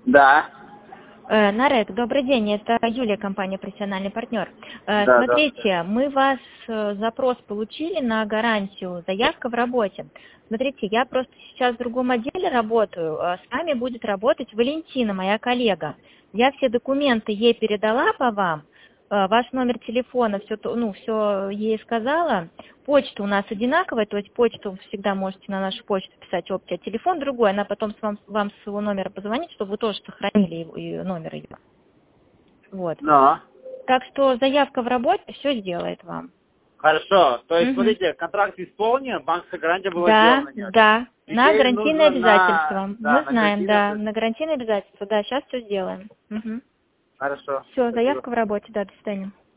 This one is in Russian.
Да. Нарек, добрый день, это Юлия, компания «Профессиональный партнер». Да, Смотрите, мы вас запрос получили на гарантию, заявка в работе. Смотрите, я просто сейчас в другом отделе работаю, с вами будет работать Валентина, моя коллега. Я все документы ей передала по вам, ваш номер телефона, все ей сказала. Почта у нас одинаковая, то есть почту всегда можете на нашу почту писать общий, а телефон другой, она потом вам с своего номера позвонит, чтобы вы тоже сохранили номер ее. Вот. Но. Так что заявка в работе все сделает вам. Хорошо. То есть, смотрите, контракт исполнен, банковская гарантия была сделана. Нет? Да, на Теперь гарантийные нужно обязательства. на Мы знаем, да, гарантийные. на гарантийные обязательства, да, сейчас все сделаем. Хорошо. Все, Спасибо. заявка в работе, да, до свидания.